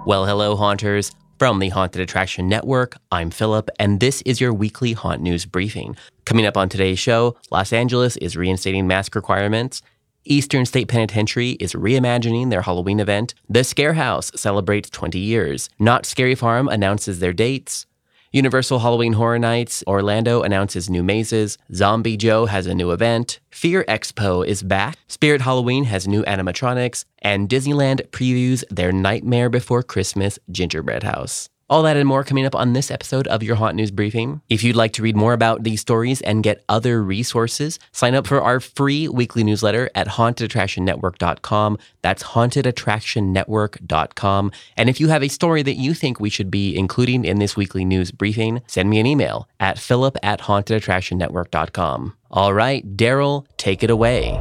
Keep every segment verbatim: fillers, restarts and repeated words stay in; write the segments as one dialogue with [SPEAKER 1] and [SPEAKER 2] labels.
[SPEAKER 1] Well, hello, haunters. From the Haunted Attraction Network, I'm Philip, and this is your weekly Haunt News briefing. Coming up on today's show, Los Angeles is reinstating mask requirements. Eastern State Penitentiary is reimagining their Halloween event. The Scare House celebrates twenty years. Knott's Scary Farm announces their dates. Universal Halloween Horror Nights Orlando announces new mazes. Zombie Joe has a new event. Fear Expo is back. Spirit Halloween has new animatronics. And Disneyland previews their Nightmare Before Christmas gingerbread house. All that and more coming up on this episode of your Haunt News Briefing. If you'd like to read more about these stories and get other resources, sign up for our free weekly newsletter at haunted attraction network dot com. That's haunted attraction network dot com. And if you have a story that you think we should be including in this weekly news briefing, send me an email at philip at haunted attraction network dot com. All right, Daryl, take it away.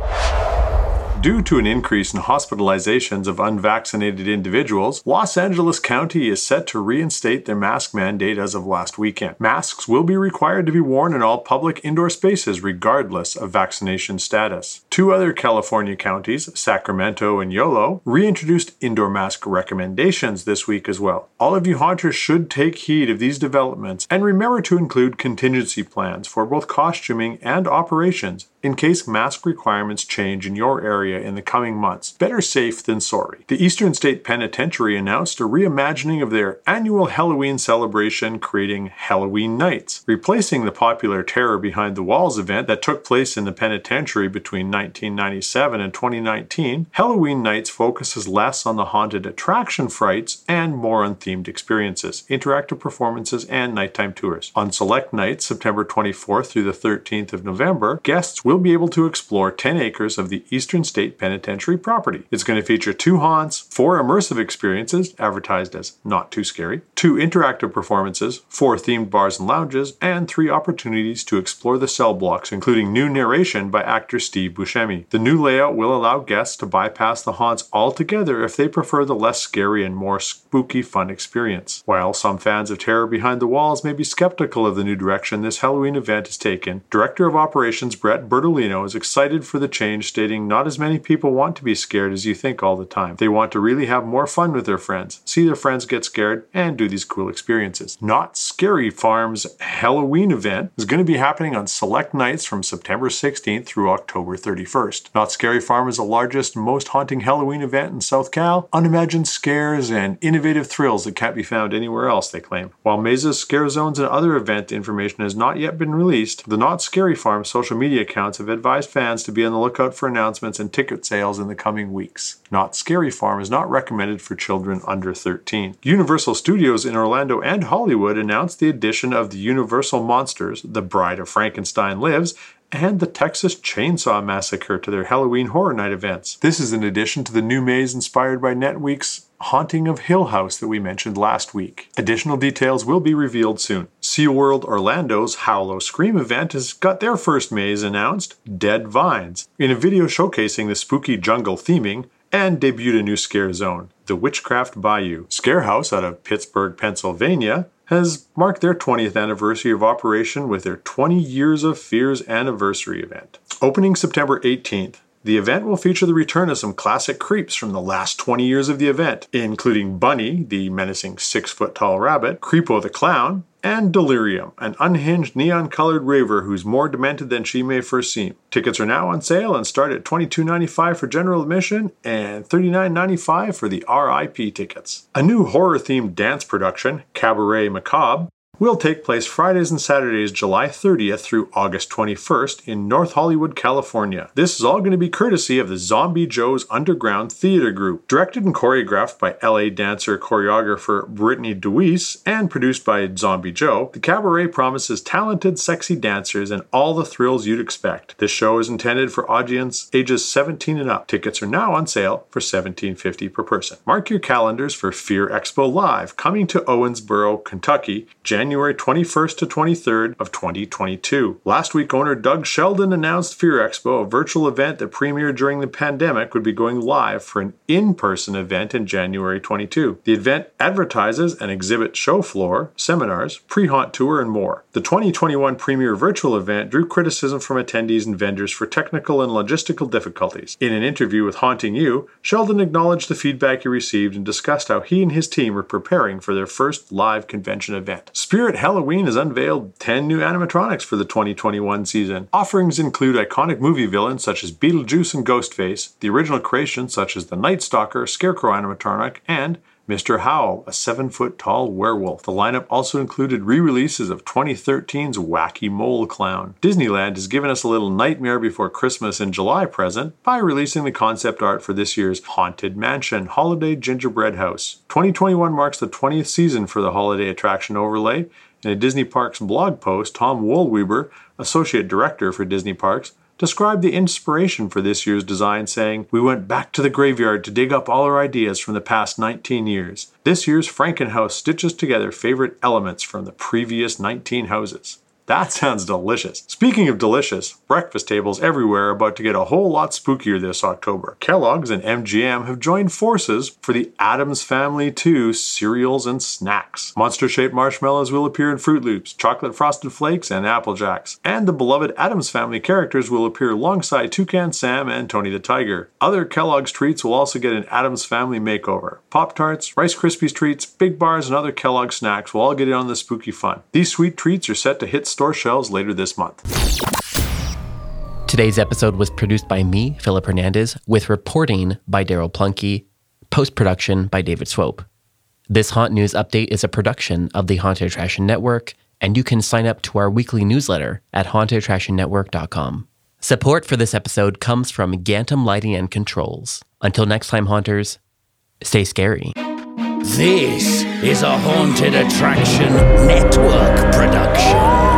[SPEAKER 2] Due to an increase in hospitalizations of unvaccinated individuals, Los Angeles County is set to reinstate their mask mandate as of last weekend. Masks will be required to be worn in all public indoor spaces regardless of vaccination status. Two other California counties, Sacramento and Yolo, reintroduced indoor mask recommendations this week as well. All of you haunters should take heed of these developments and remember to include contingency plans for both costuming and operations in case mask requirements change in your area in the coming months. Better safe than sorry. The Eastern State Penitentiary announced a reimagining of their annual Halloween celebration, creating Halloween Nights. Replacing the popular Terror Behind the Walls event that took place in the penitentiary between nineteen ninety-seven and twenty nineteen, Halloween Nights focuses less on the haunted attraction frights and more on themed experiences, interactive performances, and nighttime tours. On select nights, September twenty-fourth through the thirteenth of November, guests will be able to explore ten acres of the Eastern State Penitentiary property. It's going to feature two haunts, four immersive experiences, advertised as not too scary, two interactive performances, four themed bars and lounges, and three opportunities to explore the cell blocks, including new narration by actor Steve Buscemi. The new layout will allow guests to bypass the haunts altogether if they prefer the less scary and more spooky fun experience. While some fans of Terror Behind the Walls may be skeptical of the new direction this Halloween event has taken, Director of Operations Brett Bertolino is excited for the change, stating, "Not as many people want to be scared as you think all the time. They want to really have more fun with their friends, see their friends get scared, and do these cool experiences." Knott's Scary Farm's Halloween event is going to be happening on select nights from September sixteenth through October thirty-first. Knott's Scary Farm is the largest, most haunting Halloween event in South Cal. Unimagined scares and innovative thrills that can't be found anywhere else, they claim. While mazes, scare zones, and other event information has not yet been released, the Knott's Scary Farm social media accounts have advised fans to be on the lookout for announcements and ticket sales in the coming weeks. Knott's Scary Farm is not recommended for children under thirteen. Universal Studios in Orlando and Hollywood announced the addition of the Universal Monsters, The Bride of Frankenstein Lives, and the Texas Chainsaw Massacre to their Halloween Horror Night events. This is in addition to the new maze inspired by NetWeek's Haunting of Hill House that we mentioned last week. Additional details will be revealed soon. SeaWorld Orlando's Howlo Scream event has got their first maze announced, Dead Vines, in a video showcasing the spooky jungle theming, and debuted a new scare zone, the Witchcraft Bayou. Scare House out of Pittsburgh, Pennsylvania, has marked their twentieth anniversary of operation with their twenty Years of Fears anniversary event. Opening September eighteenth, the event will feature the return of some classic creeps from the last twenty years of the event, including Bunny, the menacing six-foot-tall rabbit, Creepo the Clown, and Delirium, an unhinged neon-colored raver who's more demented than she may first seem. Tickets are now on sale and start at twenty-two ninety-five for general admission and thirty-nine ninety-five for the R I P tickets. A new horror-themed dance production, Cabaret Macabre, will take place Fridays and Saturdays, July thirtieth through August twenty-first in North Hollywood, California. This is all going to be courtesy of the Zombie Joe's Underground Theater Group. Directed and choreographed by L A dancer choreographer Brittany DeWeese and produced by Zombie Joe, the cabaret promises talented, sexy dancers and all the thrills you'd expect. This show is intended for audience ages seventeen and up. Tickets are now on sale for seventeen fifty per person. Mark your calendars for Fear Expo Live, coming to Owensboro, Kentucky, January January twenty-first to twenty-third of twenty twenty-two. Last week, owner Doug Sheldon announced Fear Expo, a virtual event that premiered during the pandemic, would be going live for an in-person event in January twenty-two. The event advertises an exhibit show floor, seminars, pre-haunt tour, and more. The twenty twenty-one Premier virtual event drew criticism from attendees and vendors for technical and logistical difficulties. In an interview with Haunting You, Sheldon acknowledged the feedback he received and discussed how he and his team were preparing for their first live convention event. Spirit Halloween has unveiled ten new animatronics for the twenty twenty-one season. Offerings include iconic movie villains such as Beetlejuice and Ghostface, the original creations such as the Night Stalker, Scarecrow animatronic, and Mister Howl, a seven-foot-tall werewolf. The lineup also included re-releases of twenty thirteen's Wacky Mole Clown. Disneyland has given us a little Nightmare Before Christmas in July present by releasing the concept art for this year's Haunted Mansion Holiday Gingerbread House. twenty twenty-one marks the twentieth season for the holiday attraction overlay. In a Disney Parks blog post, Tom Wollweber, Associate Director for Disney Parks, described the inspiration for this year's design, saying, "We went back to the graveyard to dig up all our ideas from the past nineteen years. This year's Frankenhouse stitches together favorite elements from the previous nineteen houses." That sounds delicious. Speaking of delicious, breakfast tables everywhere are about to get a whole lot spookier this October. Kellogg's and M G M have joined forces for the Addams Family two cereals and snacks. Monster-shaped marshmallows will appear in Fruit Loops, Chocolate Frosted Flakes, and Apple Jacks. And the beloved Addams Family characters will appear alongside Toucan Sam and Tony the Tiger. Other Kellogg's treats will also get an Addams Family makeover. Pop-Tarts, Rice Krispies treats, Big Bars, and other Kellogg snacks will all get in on the spooky fun. These sweet treats are set to hit store shelves later this month.
[SPEAKER 1] Today's episode was produced by me, Philip Hernandez, with reporting by Daryl Plunkey, post-production by David Swope. This Haunt News Update is a production of the Haunted Attraction Network, and you can sign up to our weekly newsletter at haunted attraction network dot com. Support for this episode comes from Gantom Lighting and Controls. Until next time, Haunters, stay scary.
[SPEAKER 3] This is a Haunted Attraction Network production.